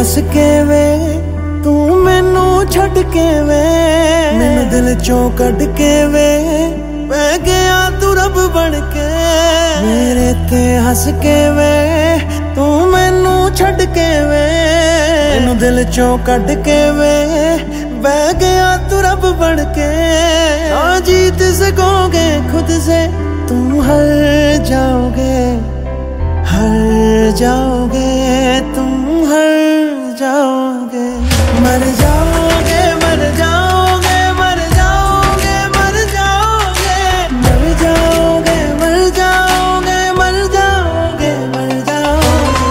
हस के वे तू मैनू छड़ के वे, मैनू दिल चों कढ़ के वे पै गया तू रब बन के। मेरे ते हस के वे तू मैनू छड़ के वे, मैनू दिल चों कढ़ के वे बह गया तू रब बन के। ना जीत सकोगे खुद से तुम हार जाओगे, हार जाओगे तुम हार जाओगे। मर जाओगे मर जाओगे मर जाओगे मर जाओगे मर जाओगे मर जाओगे मर जाओगे मर जाओगे।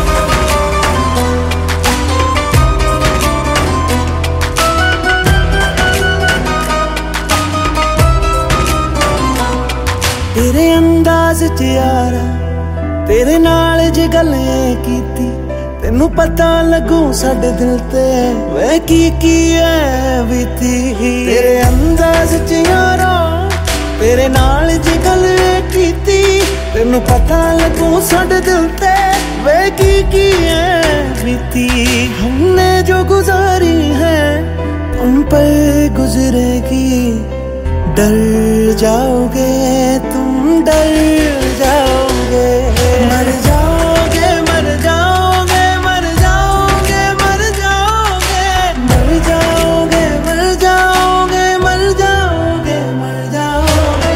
तेरे अंदाज च यारा तेरे नाल जे गल कीती, तेनू पता लगू साडे दिल ते वे की है बीती। तेरे अंदाज च यारा तेरे नाल जे गल कीती, तेनू पता लगू साडे दिल ते वे की है बीती। हमने जो गुजारी है तुम पर गुजरेगी, डर जाओगे तुम डर जाओगे। मर जाओगे मर जाओगे मर जाओगे मर जाओगे मर जाओगे मर जाओगे मर जाओगे मर जाओगे।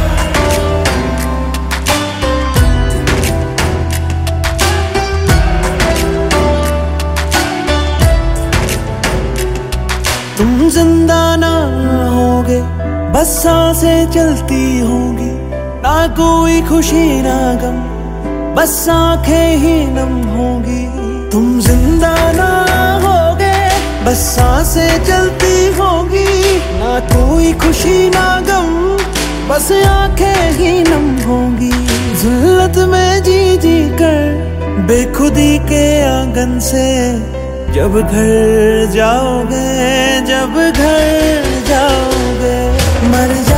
तुम जिंदा ना होगे बस सांसें चलती होंगी, ना कोई खुशी ना गम बस आंखें ही नम होंगी। तुम जिंदा ना होगे बस सांसें चलती होंगी, ना कोई खुशी ना गम बस आंखें ही नम होंगी। जिल्लत में जी जी कर बेखुदी के आंगन से जब घर जाओगे, जब घर जाओगे। मर